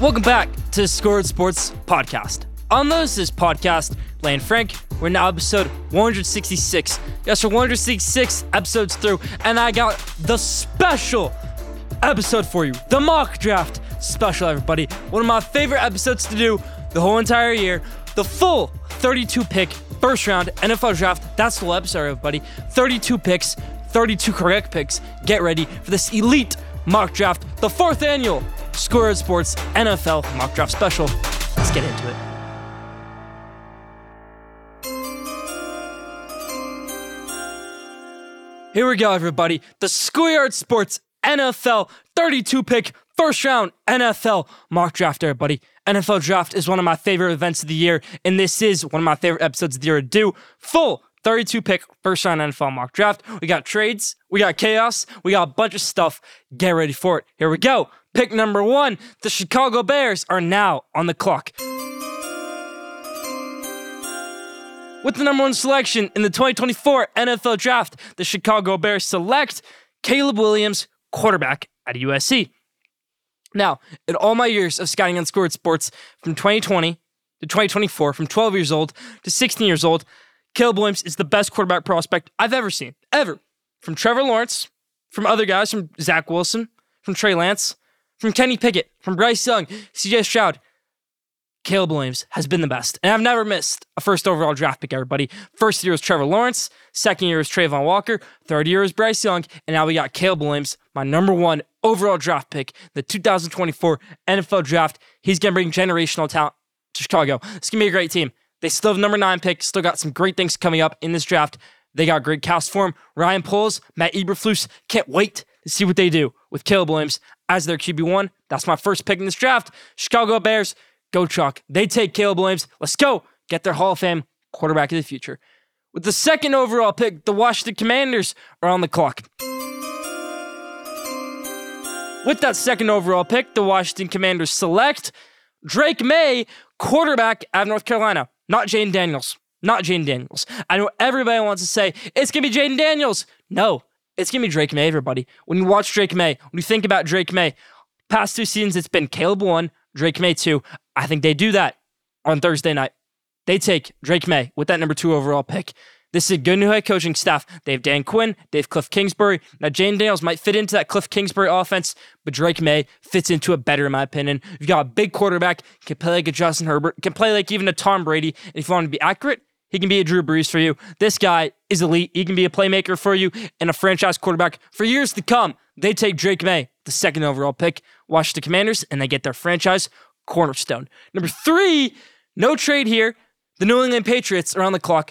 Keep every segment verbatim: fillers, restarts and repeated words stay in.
Welcome back to the Scored Sports Podcast. On this is podcast, Lane Frank. We're now episode one sixty-six. Yes, we're one sixty-six episodes through, and I got the special episode for you. The mock draft special, everybody. One of my favorite episodes to do the whole entire year. The full thirty-two pick first round N F L draft. That's the whole episode, everybody. thirty-two picks, thirty-two correct picks. Get ready for this elite mock draft, the fourth annual Scored Sports N F L mock draft special. Let's get into it. Here we go, everybody. The Scored Sports N F L thirty-two pick first round N F L mock draft, everybody. N F L draft is one of my favorite events of the year, and this is one of my favorite episodes of the year to do. Full thirty-two pick first round N F L mock draft. We got trades, we got chaos, we got a bunch of stuff. Get ready for it. Here we go. Pick number one, the Chicago Bears are now on the clock. With the number one selection in the twenty twenty-four N F L draft, the Chicago Bears select Caleb Williams, quarterback at U S C. Now, in all my years of scouting on Scored Sports, from twenty twenty to twenty twenty-four, from twelve years old to sixteen years old, Caleb Williams is the best quarterback prospect I've ever seen, ever. From Trevor Lawrence, from other guys, from Zach Wilson, from Trey Lance, from Kenny Pickett, from Bryce Young, C J Stroud, Caleb Williams has been the best. And I've never missed a first overall draft pick, everybody. First year was Trevor Lawrence. Second year was Trayvon Walker. Third year was Bryce Young. And now we got Caleb Williams, my number one overall draft pick, the two thousand twenty-four N F L draft. He's going to bring generational talent to Chicago. It's going to be a great team. They still have number nine pick. Still got some great things coming up in this draft. They got great cast for him. Ryan Poles, Matt Eberflus. Can't wait to see what they do with Caleb Williams as their Q B one. That's my first pick in this draft. Chicago Bears. Go Chalk. They take Caleb Williams. Let's go. Get their Hall of Fame quarterback of the future. With the second overall pick, the Washington Commanders are on the clock. With that second overall pick, the Washington Commanders select Drake May, quarterback out of North Carolina. Not Jayden Daniels. Not Jayden Daniels. I know everybody wants to say, it's going to be Jayden Daniels. No, it's going to be Drake May, everybody. When you watch Drake May, when you think about Drake May, past two seasons, it's been Caleb one, Drake May two. I think they do that on Thursday night. They take Drake May with that number two overall pick. This is a good new head coaching staff. They have Dan Quinn. They have Cliff Kingsbury. Now, Jayden Daniels might fit into that Cliff Kingsbury offense, but Drake May fits into it better, in my opinion. You've got a big quarterback, can play like a Justin Herbert, can play like even a Tom Brady. And if you want to be accurate, he can be a Drew Brees for you. This guy is elite. He can be a playmaker for you and a franchise quarterback for years to come. They take Drake May, the second overall pick, Washington Commanders, and they get their franchise cornerstone. Number three, no trade here. The New England Patriots are on the clock.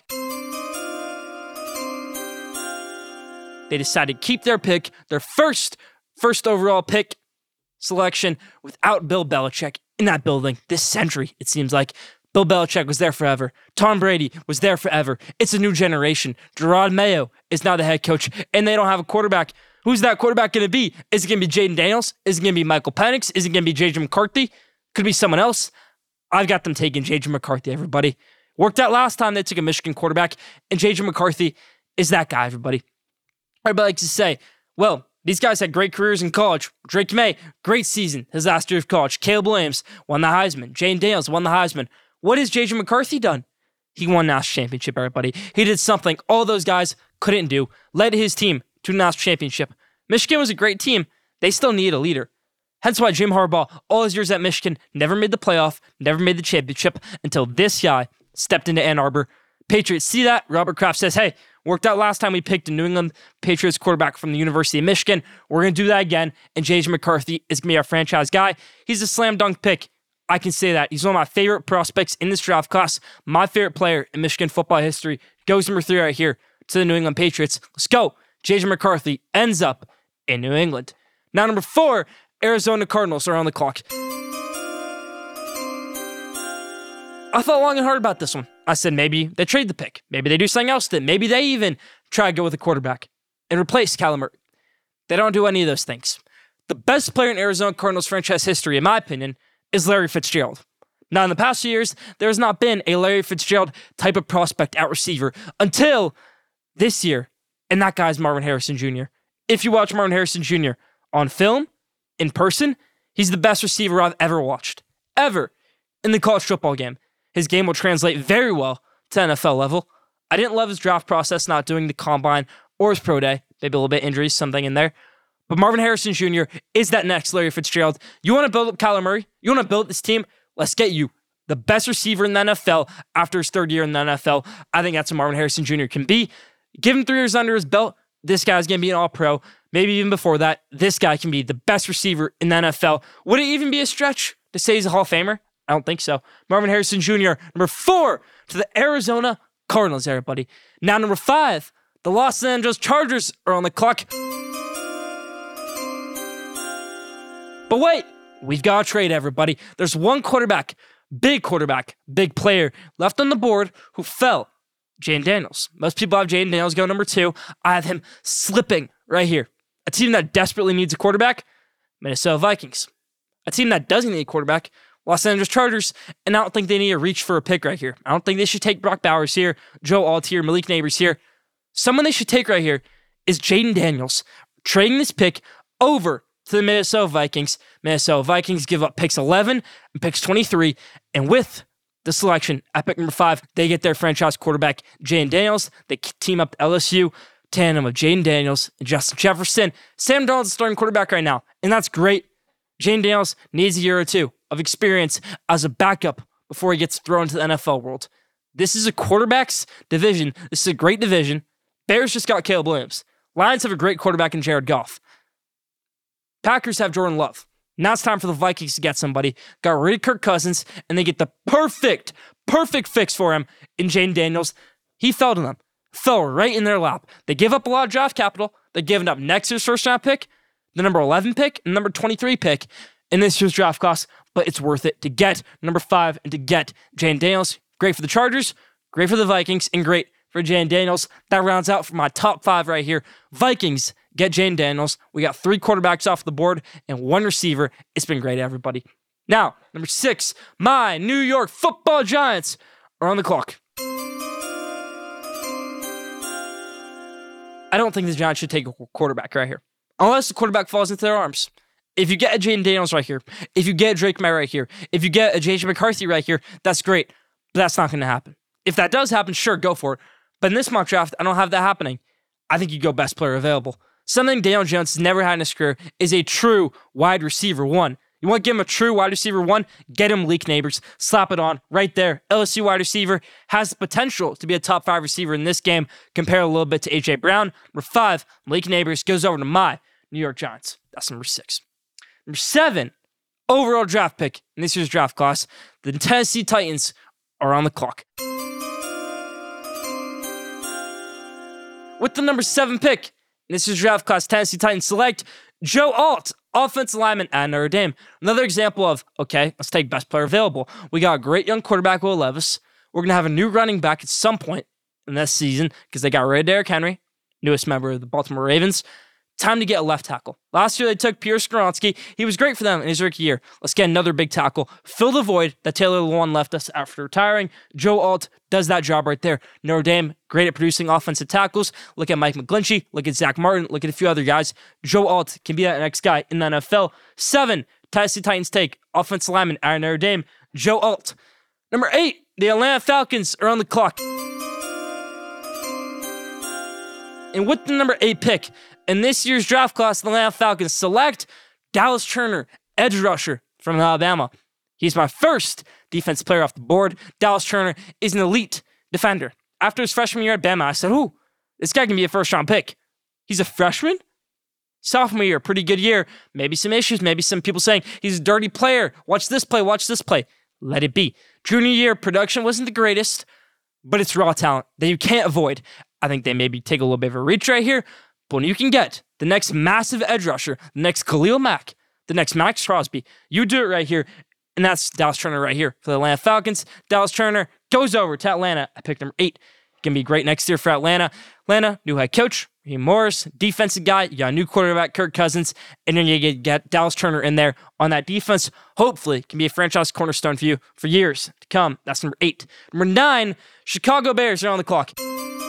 They decided to keep their pick, their first first overall pick selection, without Bill Belichick in that building this century, it seems like. Bill Belichick was there forever. Tom Brady was there forever. It's a new generation. Gerard Mayo is now the head coach, and they don't have a quarterback. Who's that quarterback going to be? Is it going to be Jayden Daniels? Is it going to be Michael Penix? Is it going to be J J McCarthy? Could be someone else. I've got them taking J J McCarthy, everybody. Worked out last time they took a Michigan quarterback, and J J McCarthy is that guy, everybody. Everybody likes to say, well, these guys had great careers in college. Drake May, great season his last year of college. Caleb Williams won the Heisman. Jayden Daniels won the Heisman. What has J J McCarthy done? He won a national championship, everybody. He did something all those guys couldn't do. Led his team to a national championship. Michigan was a great team. They still need a leader. Hence why Jim Harbaugh, all his years at Michigan, never made the playoff, never made the championship until this guy stepped into Ann Arbor. Patriots see that. Robert Kraft says, hey, worked out last time we picked a New England Patriots quarterback from the University of Michigan. We're going to do that again, and J J McCarthy is going to be our franchise guy. He's a slam dunk pick. I can say that. He's one of my favorite prospects in this draft class. My favorite player in Michigan football history goes number three right here to the New England Patriots. Let's go. J J McCarthy ends up in New England. Now, number four, Arizona Cardinals are on the clock. I thought long and hard about this one. I said maybe they trade the pick. Maybe they do something else then. Maybe they even try to go with a quarterback and replace Kyler Murray. They don't do any of those things. The best player in Arizona Cardinals franchise history, in my opinion, is Larry Fitzgerald. Now, in the past few years, there has not been a Larry Fitzgerald type of prospect at receiver until this year, and that guy's Marvin Harrison Junior If you watch Marvin Harrison Junior on film, in person, He's the best receiver I've ever watched. Ever. In the college football game. His game will translate very well to N F L level. I didn't love his draft process, not doing the combine or his pro day. Maybe a little bit injuries, something in there. But Marvin Harrison Junior is that next Larry Fitzgerald. You want to build up Kyler Murray? You want to build this team? Let's get you the best receiver in the N F L after his third year in the N F L. I think that's what Marvin Harrison Junior can be. Give him three years under his belt. This guy's going to be an all-pro. Maybe even before that, this guy can be the best receiver in the N F L. Would it even be a stretch to say he's a Hall of Famer? I don't think so. Marvin Harrison Junior, number four to the Arizona Cardinals, everybody. Now, number five, the Los Angeles Chargers are on the clock. But wait, we've got to trade, everybody. There's one quarterback, big quarterback, big player left on the board who fell. Jayden Daniels. Most people have Jayden Daniels go number two. I have him slipping right here. A team that desperately needs a quarterback, Minnesota Vikings. A team that doesn't need a quarterback, Los Angeles Chargers, and I don't think they need to reach for a pick right here. I don't think they should take Brock Bowers here, Joe Alt here, Malik Neighbors here. Someone they should take right here is Jayden Daniels, trading this pick over to the Minnesota Vikings. Minnesota Vikings give up picks eleven and picks twenty-three, and with the selection at pick number five, they get their franchise quarterback, Jayden Daniels. They team up L S U, tandem of Jayden Daniels and Justin Jefferson. Sam Darnold's the starting quarterback right now, and that's great. Jayden Daniels needs a year or two of experience as a backup before he gets thrown to the N F L world. This is a quarterback's division. This is a great division. Bears just got Caleb Williams. Lions have a great quarterback in Jared Goff. Packers have Jordan Love. Now it's time for the Vikings to get somebody. Got rid of Kirk Cousins, and they get the perfect, perfect fix for him in Jayden Daniels. He fell to them. Fell right in their lap. They give up a lot of draft capital. They're giving up next year's first round pick, the number eleven pick, and number twenty-three pick in this year's draft class, but it's worth it to get number five and to get Jayden Daniels. Great for the Chargers, great for the Vikings, and great for Jayden Daniels. That rounds out for my top five right here. Vikings get Jayden Daniels. We got three quarterbacks off the board and one receiver. It's been great, everybody. Now, number six, my New York Football Giants are on the clock. I don't think the Giants should take a quarterback right here, unless the quarterback falls into their arms. If you get a Jayden Daniels right here, if you get a Drake May right here, if you get a J J McCarthy right here, that's great. But that's not going to happen. If that does happen, sure, go for it. But in this mock draft, I don't have that happening. I think you go best player available. Something Daniel Jones has never had in his career is a true wide receiver one. You want to give him a true wide receiver one? Get him Malik Neighbors. Slap it on right there. L S U wide receiver has the potential to be a top five receiver in this game. Compare a little bit to A J Brown. Number five, Malik Neighbors goes over to my New York Giants. That's number six. Number seven, overall draft pick in this year's draft class. The Tennessee Titans are on the clock. With the number seven pick in this year's draft class, Tennessee Titans select Joe Alt, offensive lineman at Notre Dame. Another example of, okay, let's take best player available. We got a great young quarterback, Will Levis. We're going to have a new running back at some point in this season because they got rid of Derrick Henry, newest member of the Baltimore Ravens. Time to get a left tackle. Last year, they took Pierre Skoronski. He was great for them in his rookie year. Let's get another big tackle. Fill the void that Taylor Lewan left us after retiring. Joe Alt does that job right there. Notre Dame, great at producing offensive tackles. Look at Mike McGlinchey. Look at Zach Martin. Look at a few other guys. Joe Alt can be that next guy in the N F L. Seven, Tennessee Titans take offensive lineman at Notre Dame, Joe Alt. Number eight, the Atlanta Falcons are on the clock. And with the number eight pick in this year's draft class, the Atlanta Falcons select Dallas Turner, edge rusher from Alabama. He's my first defensive player off the board. Dallas Turner is an elite defender. After his freshman year at Bama, I said, ooh, this guy can be a first-round pick. He's a freshman? Sophomore year, pretty good year. Maybe some issues, maybe some people saying he's a dirty player. Watch this play, watch this play. Let it be. Junior year, production wasn't the greatest, but it's raw talent that you can't avoid. I think they maybe take a little bit of a reach right here, but when you can get the next massive edge rusher, the next Khalil Mack, the next Max Crosby, you do it right here, and that's Dallas Turner right here for the Atlanta Falcons. Dallas Turner goes over to Atlanta. I picked number eight. Going to be great next year for Atlanta. Atlanta, new head coach, Raheem Morris, defensive guy. You got a new quarterback, Kirk Cousins, and then you get, get Dallas Turner in there on that defense. Hopefully, can be a franchise cornerstone for you for years to come. That's number eight. Number nine, Chicago Bears are on the clock.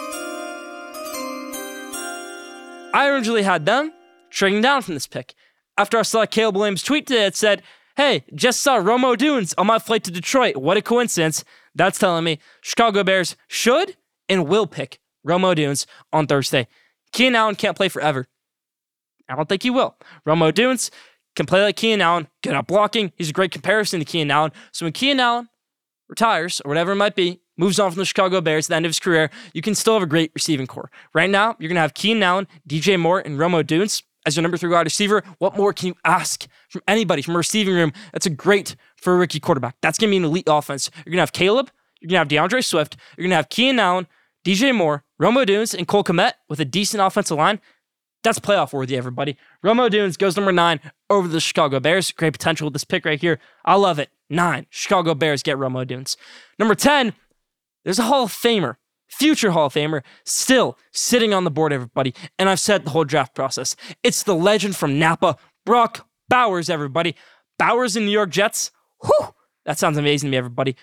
I originally had them trading down from this pick. after I saw Caleb Williams' tweet today that said, hey, just saw Rome Odunze on my flight to Detroit. What a coincidence. That's telling me Chicago Bears should and will pick Rome Odunze on Thursday. Keenan Allen can't play forever. I don't think he will. Rome Odunze can play like Keenan Allen, good at blocking. He's a great comparison to Keenan Allen. So when Keenan Allen retires, or whatever it might be, moves on from the Chicago Bears at the end of his career, you can still have a great receiving core. Right now, you're going to have Keenan Allen, D J Moore, and Rome Odunze as your number three wide receiver. What more can you ask from anybody from a receiving room? That's a great for a rookie quarterback. That's going to be an elite offense. You're going to have Caleb, you're going to have DeAndre Swift, you're going to have Keenan Allen, D J Moore, Rome Odunze, and Cole Kmet with a decent offensive line. That's playoff worthy, everybody. Rome Odunze goes number nine over the Chicago Bears. Great potential with this pick right here. I love it. Nine. Chicago Bears get Rome Odunze. Number ten, there's a Hall of Famer, future Hall of Famer, still sitting on the board, everybody. And I've said the whole draft process. It's the legend from Napa, Brock Bowers, everybody. Bowers in New York Jets. Whew! That sounds amazing to me, everybody.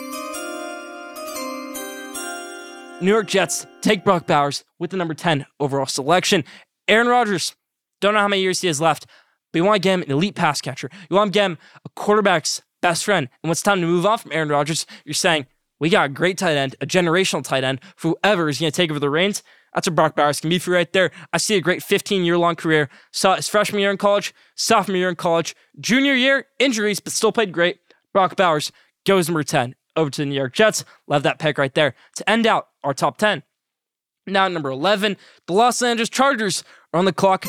New York Jets take Brock Bowers with the number ten overall selection. Aaron Rodgers, don't know how many years he has left, but you want to get him an elite pass catcher. You want to get him a quarterback's best friend. And when it's time to move on from Aaron Rodgers, you're saying, we got a great tight end, a generational tight end for whoever is going to take over the reins. That's what Brock Bowers can be for right there. I see a great fifteen-year-long career. Saw his freshman year in college, sophomore year in college, junior year, injuries, but still played great. Brock Bowers goes number ten over to the New York Jets. Love that pick right there to end out our top ten. Now at number eleven, the Los Angeles Chargers are on the clock.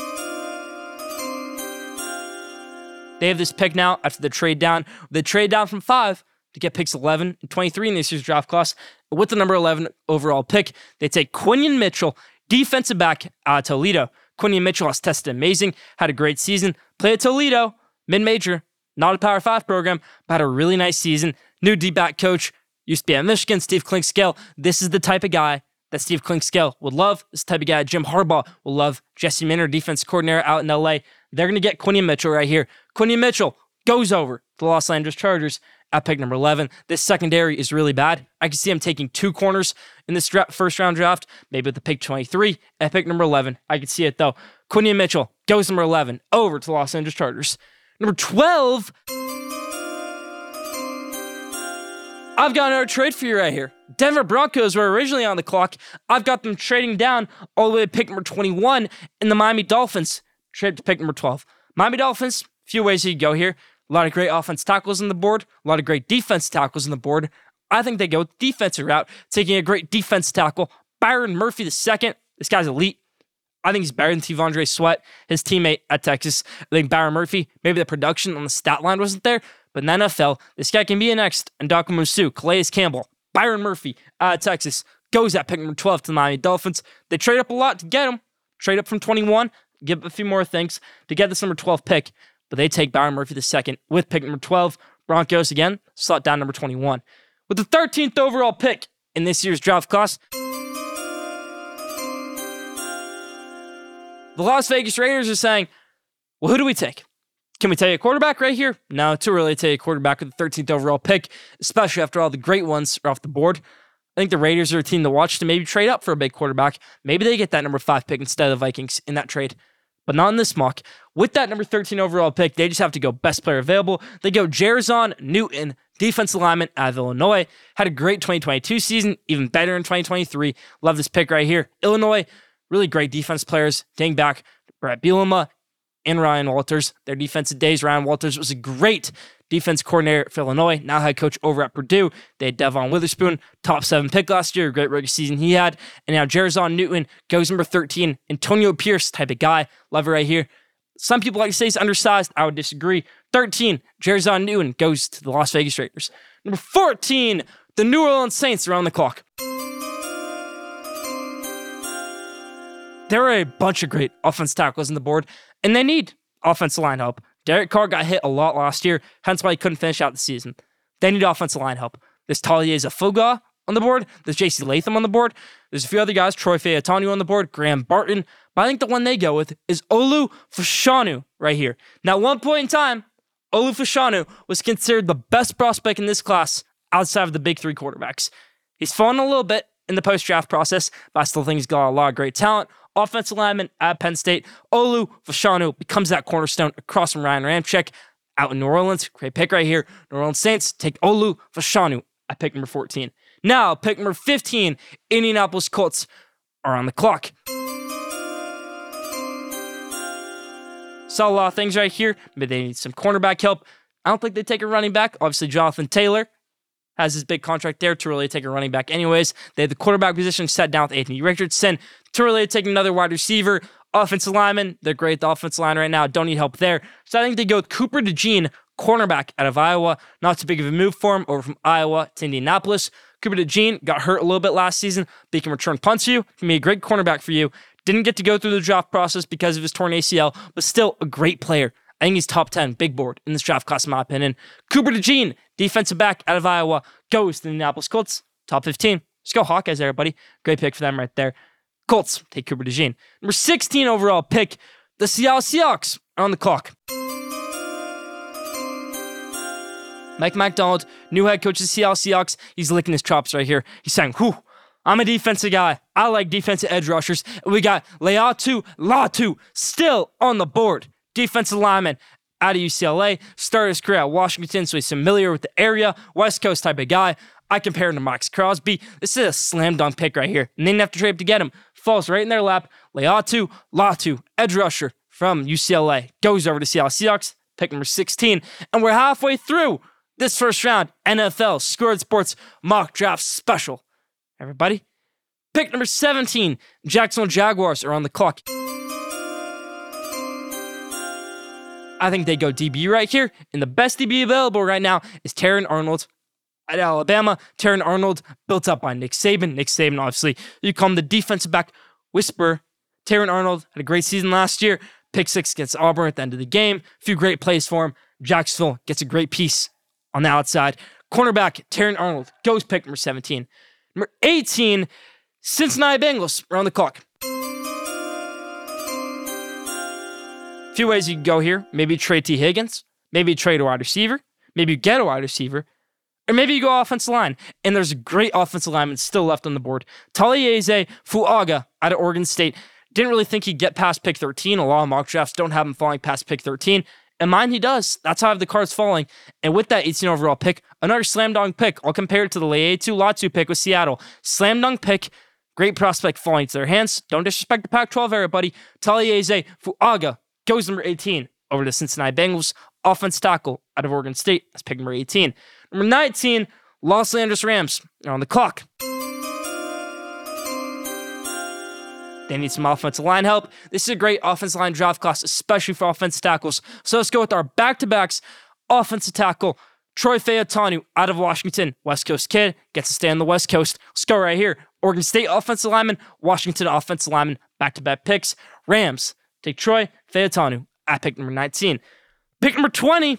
They have this pick now after the trade down. They trade down from five to get picks eleven and twenty-three in this year's draft class. With the number eleven overall pick, they take Quinyon Mitchell, defensive back out of Toledo. Quinyon Mitchell has tested amazing, had a great season, played at Toledo, mid-major, not a Power five program, but had a really nice season. New D-back coach, used to be at Michigan, Steve Klinkscale. This is the type of guy that Steve Klinkscale would love. This type of guy Jim Harbaugh will love. Jesse Minter, defense coordinator out in L A. They're going to get Quinyon Mitchell right here. Quinyon Mitchell goes over to the Los Angeles Chargers at pick number eleven. This secondary is really bad. I can see him taking two corners in this dra- first round draft, maybe with the pick twenty-three at pick number eleven. I can see it though. Quinyon Mitchell goes number eleven over to the Los Angeles Chargers. Number twelve, I've got another trade for you right here. Denver Broncos were originally on the clock. I've got them trading down all the way to pick number twenty-one, and the Miami Dolphins trade to pick number twelve. Miami Dolphins, few ways you could go here. A lot of great offense tackles on the board, a lot of great defense tackles on the board. I think they go with the defensive route, taking a great defense tackle. Byron Murphy the second. This guy's elite. I think he's better than T'Vondre Sweat, his teammate at Texas. I think Byron Murphy, maybe the production on the stat line wasn't there, but in the N F L, this guy can be a next. Ndamukong Suh, Calais Campbell, Byron Murphy out of Texas goes at pick number twelve to the Miami Dolphins. They trade up a lot to get him. Trade up from twenty-one, give up a few more things to get this number twelve pick, but they take Byron Murphy the second with pick number twelve. Broncos again, slot down number twenty-one. With the thirteenth overall pick in this year's draft class, the Las Vegas Raiders are saying, well, who do we take? Can we take a quarterback right here? No, too early to take a quarterback with the thirteenth overall pick, especially after all the great ones are off the board. I think the Raiders are a team to watch to maybe trade up for a big quarterback. Maybe they get that number five pick instead of the Vikings in that trade, but not in this mock. With that number thirteen overall pick, they just have to go best player available. They go Jarzon Newton, defensive lineman out of Illinois. Had a great twenty twenty-two season, even better in twenty twenty-three. Love this pick right here. Illinois, really great defense players. Dating back, Brett Bielema and Ryan Walters. Their defensive days, Ryan Walters was a great defense coordinator for Illinois, now head coach over at Purdue. They had Devon Witherspoon, top seven pick last year, a great rookie season he had. And now Jarzon Newton goes number thirteen. Antonio Pierce type of guy. Love it right here. Some people like to say he's undersized. I would disagree. thirteen, Jarzon Newton goes to the Las Vegas Raiders. Number fourteen, the New Orleans Saints are on the clock. There are a bunch of great offense tackles on the board, and they need offensive line help. Derek Carr got hit a lot last year, hence why he couldn't finish out the season. They need offensive line help. There's Talieza Fuga on the board. There's J C Latham on the board. There's a few other guys, Troy Faetanu on the board, Graham Barton. But I think the one they go with is Olu Fashanu right here. Now, at one point in time, Olu Fashanu was considered the best prospect in this class outside of the big three quarterbacks. He's fallen a little bit in the post-draft process, but I still think he's got a lot of great talent, offensive lineman at Penn State. Olu Fashanu becomes that cornerstone across from Ryan Ramczyk out in New Orleans. Great pick right here. New Orleans Saints take Olu Fashanu at pick number fourteen. Now, pick number fifteen, Indianapolis Colts are on the clock. Saw a lot of things right here. Maybe they need some cornerback help. I don't think they take a running back. Obviously, Jonathan Taylor has his big contract there to really take a running back anyways. They have the quarterback position set down with Anthony Richardson. To really take another wide receiver. Offensive lineman, they're great at the offensive line right now. Don't need help there. So I think they go with Cooper DeJean, cornerback out of Iowa. Not too big of a move for him over from Iowa to Indianapolis. Cooper DeJean got hurt a little bit last season, but he can return punts for you. Can be a great cornerback for you. Didn't get to go through the draft process because of his torn A C L, but still a great player. I think he's top ten, big board in this draft class, in my opinion. Cooper DeJean, defensive back out of Iowa, goes to the Indianapolis Colts, top fifteen. Let's go Hawkeyes there, buddy. Great pick for them right there. Colts take Cooper DeJean. Number sixteen overall pick, the Seattle Seahawks are on the clock. Mike McDonald, new head coach of the Seattle Seahawks. He's licking his chops right here. He's saying, whew, I'm a defensive guy. I like defensive edge rushers. And we got Laiatu Latu still on the board. Defensive lineman out of U C L A. Started his career at Washington, so he's familiar with the area. West Coast type of guy. I compare him to Max Crosby. This is a slam dunk pick right here. And they didn't have to trade up to get him. Falls right in their lap. Laiatu Latu, edge rusher from U C L A. Goes over to Seattle Seahawks. Pick number sixteen. And we're halfway through this first round N F L Scored Sports Mock Draft Special. Everybody, pick number seventeen, Jacksonville Jaguars are on the clock. I think they go D B right here, and the best D B available right now is Terran Arnold at Alabama. Terran Arnold, built up by Nick Saban. Nick Saban, obviously, you call him the defensive back whisperer. Terran Arnold had a great season last year. Pick six against Auburn at the end of the game. A few great plays for him. Jacksonville gets a great piece on the outside. Cornerback, Terran Arnold, goes pick number seventeen. Number eighteen, Cincinnati Bengals are on the clock. A few ways you can go here. Maybe trade T. Higgins. Maybe trade a wide receiver. Maybe you get a wide receiver. Or maybe you go offensive line. And there's a great offensive lineman still left on the board. Taliese Fuaga out of Oregon State. Didn't really think he'd get past pick thirteen. A lot of mock drafts don't have him falling past pick thirteen. And mine, he does. That's how I have the cards falling. And with that eighteen overall pick, another slam dunk pick. I'll compare it to the Laiatu Latu pick with Seattle. Slam dunk pick. Great prospect falling to their hands. Don't disrespect the Pac twelve, everybody. Taliese Fuaga goes number eighteen over to Cincinnati Bengals. Offense tackle out of Oregon State. That's pick number eighteen. Number nineteen, Los Angeles Rams are on the clock. They need some offensive line help. This is a great offensive line draft class, especially for offensive tackles. So let's go with our back-to-backs. Offensive tackle, Troy Faetanu out of Washington. West Coast kid, gets to stay on the West Coast. Let's go right here. Oregon State offensive lineman, Washington offensive lineman, back-to-back picks. Rams take Troy Faetanu at pick number nineteen. Pick number twenty.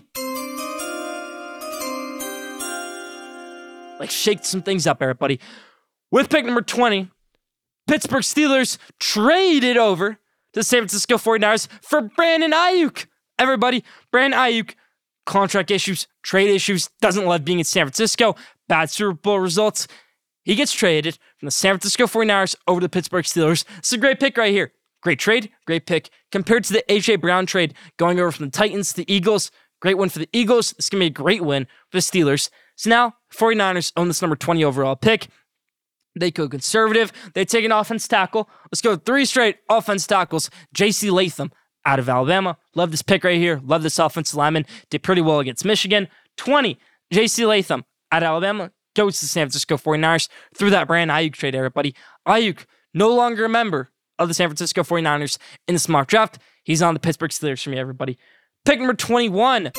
Like, shake some things up, everybody. With pick number twenty, Pittsburgh Steelers traded over to the San Francisco forty-niners for Brandon Ayuk. Everybody, Brandon Ayuk, contract issues, trade issues, doesn't love being in San Francisco, bad Super Bowl results. He gets traded from the San Francisco forty-niners over to the Pittsburgh Steelers. It's a great pick right here. Great trade, great pick. Compared to the A J Brown trade going over from the Titans to the Eagles, great win for the Eagles. This is going to be a great win for the Steelers. So now, forty-niners own this number twenty overall pick. They go conservative. They take an offense tackle. Let's go three straight offense tackles. J C Latham out of Alabama. Love this pick right here. Love this offensive lineman. Did pretty well against Michigan. twenty, J C Latham out of Alabama. Goes to the San Francisco forty-niners through that Brandon Ayuk trade, everybody. Ayuk, no longer a member of the San Francisco forty-niners in this mock draft. He's on the Pittsburgh Steelers for me, everybody. Pick number twenty-one.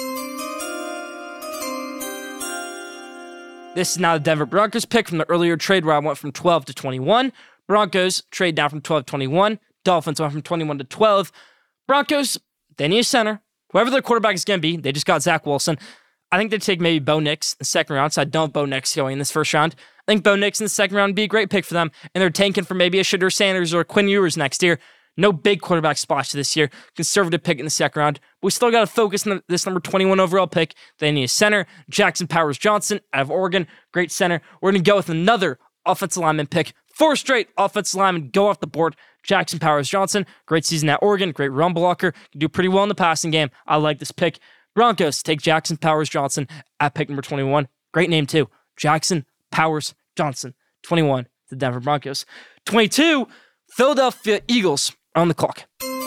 This is now the Denver Broncos pick from the earlier trade where I went from twelve to twenty-one. Broncos trade down from twelve to twenty-one. Dolphins went from twenty-one to twelve. Broncos, they need a center. Whoever their quarterback is going to be, they just got Zach Wilson. I think they'd take maybe Bo Nix in the second round, so I don't have Bo Nix going in this first round. I think Bo Nix in the second round would be a great pick for them, and they're tanking for maybe a Shedeur Sanders or a Quinn Ewers next year. No big quarterback splash this year. Conservative pick in the second round. But we still got to focus on this number twenty-one overall pick. They need a center. Jackson Powers Johnson out of Oregon. Great center. We're going to go with another offensive lineman pick. Four straight offensive linemen go off the board. Jackson Powers Johnson, great season at Oregon, great run blocker, can do pretty well in the passing game. I like this pick. Broncos take Jackson Powers Johnson at pick number twenty-one. Great name too. Jackson Powers Johnson, twenty-one, the Denver Broncos. twenty-two, Philadelphia Eagles are on the clock.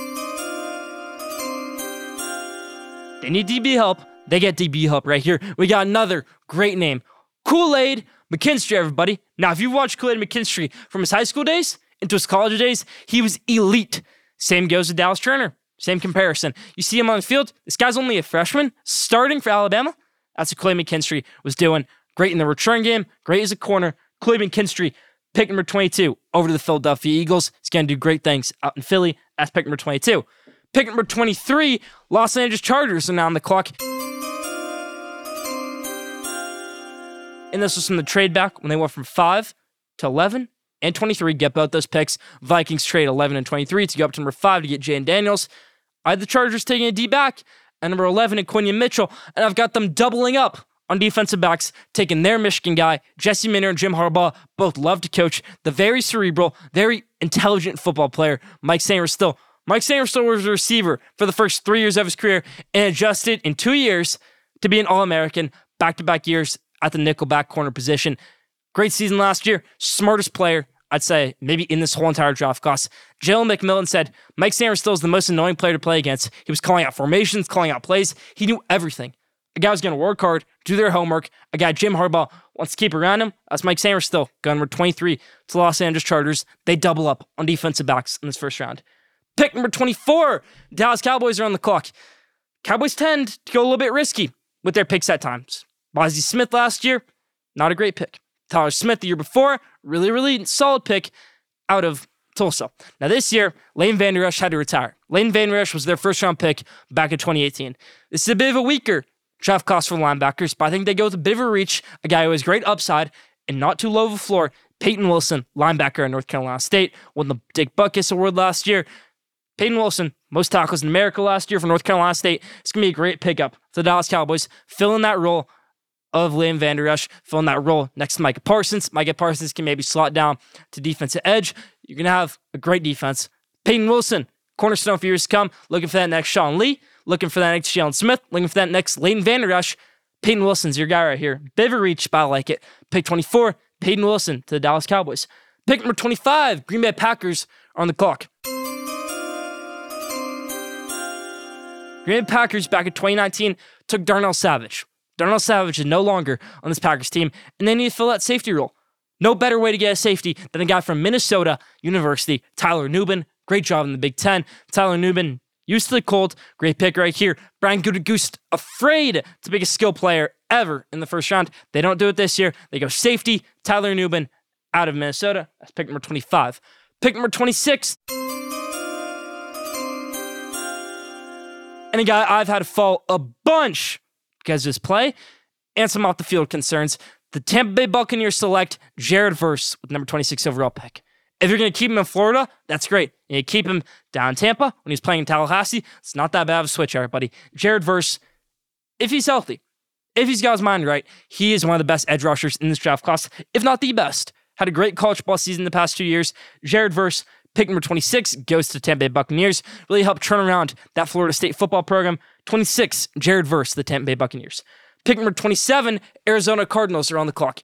They need D B help. They get D B help right here. We got another great name. Kool-Aid McKinstry, everybody. Now, if you watch Kool-Aid McKinstry from his high school days into his college days, he was elite. Same goes with Dallas Turner. Same comparison. You see him on the field, this guy's only a freshman starting for Alabama. That's what Kool-Aid McKinstry was doing. Great in the return game, great as a corner. Kool-Aid McKinstry, pick number twenty-two, over to the Philadelphia Eagles. He's going to do great things out in Philly. That's pick number twenty-two. Pick number twenty-three, Los Angeles Chargers are now on the clock. And this was from the trade back when they went from five to eleven and twenty-three. Get both those picks. Vikings trade eleven and twenty-three to go up to number five to get Jayden Daniels. I had the Chargers taking a D back at number eleven and Quinion Mitchell, and I've got them doubling up on defensive backs, taking their Michigan guy, Jesse Minter and Jim Harbaugh. Both love to coach. The very cerebral, very intelligent football player, Mike Sainristil. Mike Sainristil was a receiver for the first three years of his career and adjusted in two years to be an All-American, back-to-back years at the nickelback corner position. Great season last year. Smartest player, I'd say, maybe in this whole entire draft class. Jalen McMillan said, Mike Sainristil is the most annoying player to play against. He was calling out formations, calling out plays. He knew everything. A guy was going to work hard, do their homework. A guy Jim Harbaugh wants to keep around him. That's Mike Sainristil, gun number twenty-three to Los Angeles Chargers. They double up on defensive backs in this first round. Pick number twenty-four, Dallas Cowboys are on the clock. Cowboys tend to go a little bit risky with their picks at times. Mozzie Smith last year, not a great pick. Tyler Smith the year before, really, really solid pick out of Tulsa. Now this year, Leighton Vander Esch had to retire. Leighton Vander Esch was their first round pick back in twenty eighteen. This is a bit of a weaker draft class for linebackers, but I think they go with a bit of a reach, a guy who has great upside and not too low of a floor. Peyton Wilson, linebacker at North Carolina State, won the Dick Butkus Award last year. Peyton Wilson, most tackles in America last year for North Carolina State. It's going to be a great pickup for the Dallas Cowboys, filling that role of Leighton Vander Esch, filling that role next to Micah Parsons. Micah Parsons can maybe slot down to defensive edge. You're going to have a great defense. Peyton Wilson, cornerstone for years to come, looking for that next Sean Lee, looking for that next Jalen Smith, looking for that next Leighton Vander Esch. Peyton Wilson's your guy right here. Bit of a reach, but I like it. Pick twenty-four, Peyton Wilson to the Dallas Cowboys. Pick number twenty-five, Green Bay Packers are on the clock. Green Bay Packers back in twenty nineteen took Darnell Savage. Darnell Savage is no longer on this Packers team, and they need to fill that safety role. No better way to get a safety than a guy from Minnesota University, Tyler Nubin. Great job in the Big Ten. Tyler Nubin, used to the Colt. Great pick right here. Brian Gutekunst, afraid to pick a skill player ever in the first round. They don't do it this year. They go safety, Tyler Nubin out of Minnesota. That's pick number twenty-five. Pick number twenty-six. And a guy I've had to fall a bunch because of his play and some off the field concerns. The Tampa Bay Buccaneers select Jared Verse with number twenty-six overall pick. If you're going to keep him in Florida, that's great. You keep him down in Tampa when he's playing in Tallahassee. It's not that bad of a switch, everybody. Jared Verse, if he's healthy, if he's got his mind right, he is one of the best edge rushers in this draft class, if not the best. Had a great college ball season the past two years. Jared Verse, pick number twenty-six, goes to the Tampa Bay Buccaneers. Really helped turn around that Florida State football program. twenty-six, Jared Verse, the Tampa Bay Buccaneers. Pick number twenty-seven, Arizona Cardinals are on the clock.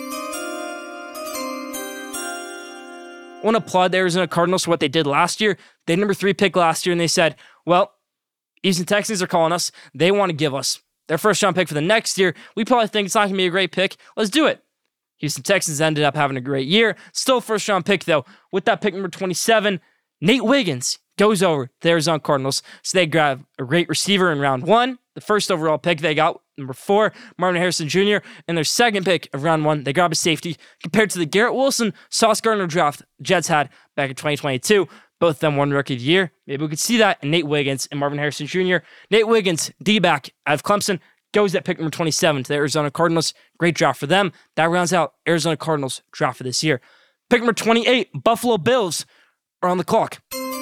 I want to applaud the Arizona Cardinals for what they did last year. They had number three pick last year, and they said, well, Houston Texans are calling us. They want to give us their first round pick for the next year. We probably think it's not going to be a great pick. Let's do it. Houston Texans ended up having a great year. Still first round pick, though. With that pick number twenty-seven, Nate Wiggins goes over to the Arizona Cardinals. So they grab a great receiver in round one. The first overall pick they got, number four, Marvin Harrison Junior And their second pick of round one, they grab a safety compared to the Garrett Wilson, Sauce Gardner draft Jets had back in twenty twenty-two. Both of them won Rookie of the Year. Maybe we could see that in Nate Wiggins and Marvin Harrison Junior Nate Wiggins, D-back out of Clemson, goes at pick number twenty-seven to the Arizona Cardinals. Great draft for them. That rounds out Arizona Cardinals draft for this year. Pick number twenty-eight, Buffalo Bills are on the clock.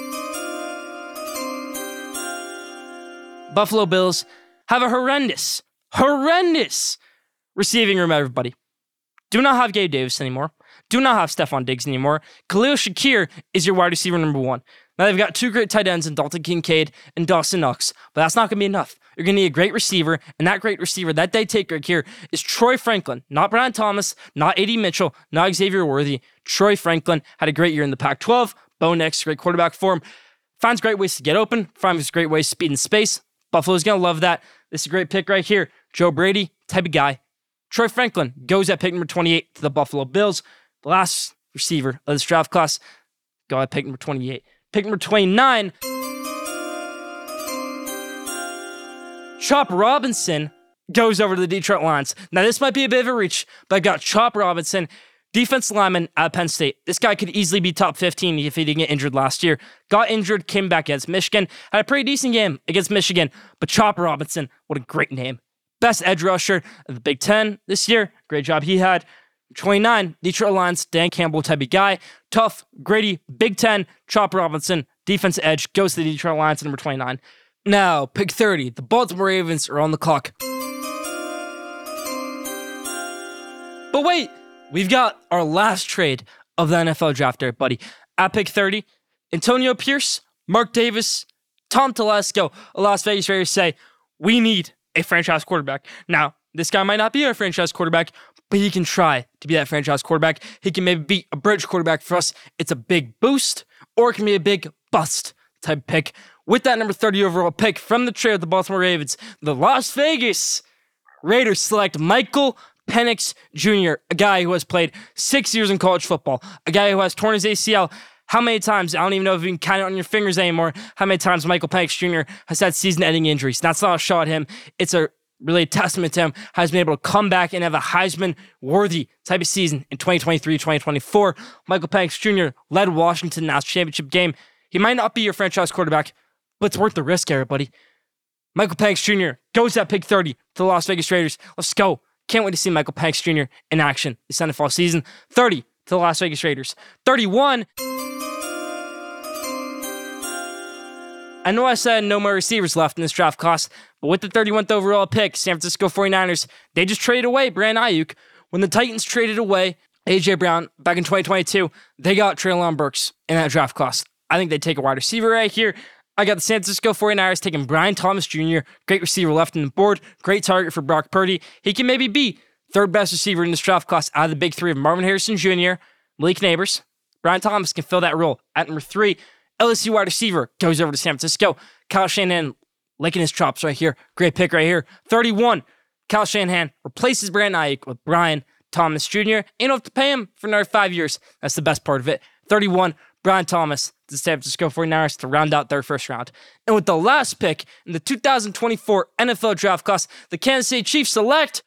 Buffalo Bills have a horrendous, horrendous receiving room, everybody. Do not have Gabe Davis anymore. do not have Stephon Diggs anymore. Khalil Shakir is your wide receiver number one. Now they've got two great tight ends in Dalton Kincaid and Dawson Knox, but that's not going to be enough. You're going to need a great receiver, and that great receiver that they take right here is Troy Franklin, not Brian Thomas, not A D Mitchell, not Xavier Worthy. Troy Franklin had a great year in the Pac twelve. Bo Nix, great quarterback for him. Finds great ways to get open, finds great ways to speed and space. Buffalo's going to love that. This is a great pick right here. Joe Brady, type of guy. Troy Franklin goes at pick number twenty-eight to the Buffalo Bills. The last receiver of this draft class, go at pick number twenty-eight. Pick number twenty-nine, Chop Robinson goes over to the Detroit Lions. Now, this might be a bit of a reach, but I got Chop Robinson, defensive lineman at Penn State. This guy could easily be top fifteen if he didn't get injured last year. Got injured, came back against Michigan, had a pretty decent game against Michigan, but Chop Robinson, what a great name. Best edge rusher of the Big Ten this year. Great job he had. twenty-nine, Detroit Lions, Dan Campbell type of guy. Tough, gritty, Big Ten, Chop Robinson, defensive edge, goes to the Detroit Lions at number twenty-nine. Now, pick thirty, the Baltimore Ravens are on the clock. But wait, we've got our last trade of the N F L draft, everybody. At pick thirty, Antonio Pierce, Mark Davis, Tom Telesco, Las Vegas Raiders say, we need a franchise quarterback. Now, this guy might not be a franchise quarterback, but he can try to be that franchise quarterback. He can maybe be a bridge quarterback for us. It's a big boost, or it can be a big bust type pick. With that number thirty overall pick from the trade of the Baltimore Ravens, the Las Vegas Raiders select Michael Penix Junior, a guy who has played six years in college football, a guy who has torn his A C L. How many times? I don't even know if you can count it on your fingers anymore. How many times Michael Penix Junior has had season-ending injuries? That's not a shot at him. It's a really a testament to him, has been able to come back and have a Heisman-worthy type of season in twenty twenty-three twenty twenty-four. Michael Penix Junior led Washington in the national championship game. He might not be your franchise quarterback, but it's worth the risk, everybody. Michael Penix Junior goes at pick thirty to the Las Vegas Raiders. Let's go. Can't wait to see Michael Penix Junior in action this N F L season. thirty to the Las Vegas Raiders. thirty-one. I know I said no more receivers left in this draft class, but with the thirty-first overall pick, San Francisco forty-niners, they just traded away Brandon Ayuk. When the Titans traded away A J Brown back in twenty twenty-two, they got Treylon Burks in that draft class. I think they take a wide receiver right here. I got the San Francisco forty-niners taking Brian Thomas Junior Great receiver left on the board. Great target for Brock Purdy. He can maybe be third best receiver in this draft class out of the big three of Marvin Harrison Junior, Malik Neighbors. Brian Thomas can fill that role. At number three, L S U wide receiver goes over to San Francisco. Kyle Shanahan licking his chops right here. Great pick right here. thirty-one, Kyle Shanahan replaces Brandon Ayuk with Brian Thomas Junior You don't have to pay him for another five years. That's the best part of it. thirty-one, Brian Thomas to the San Francisco forty-niners to round out their first round. And with the last pick in the two thousand twenty-four N F L draft class, the Kansas City Chiefs select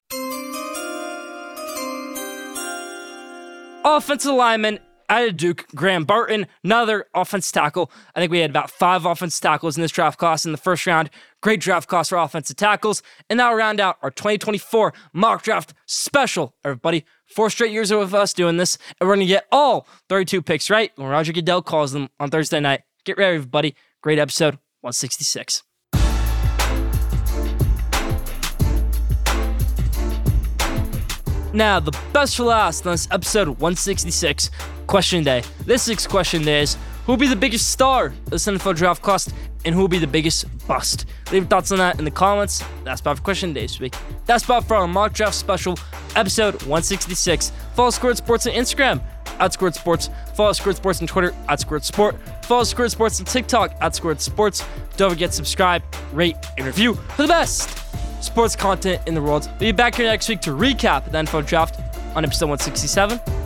offensive lineman out of Duke, Graham Barton, another offensive tackle. I think we had about five offensive tackles in this draft class in the first round. Great draft class for offensive tackles. And now round out our twenty twenty-four mock draft special, everybody. Four straight years of us doing this, and we're going to get all thirty-two picks right when Roger Goodell calls them on Thursday night. Get ready, everybody. Great episode one sixty-six. Now, the best for last on this episode one sixty-six, question day. This week's question day is, who will be the biggest star of this N F L draft class, and who will be the biggest bust? Leave your thoughts on that in the comments. That's about for question day this week. That's about for our mock draft special, episode one sixty-six. Follow Squared Sports on Instagram, at Squared Sports. Follow Squared Sports on Twitter, at Squared Sport. Follow Squared Sports on TikTok, at Squared Sports. Don't forget to subscribe, rate, and review for the best sports content in the world. We'll be back here next week to recap the N F L draft on episode one sixty-seven.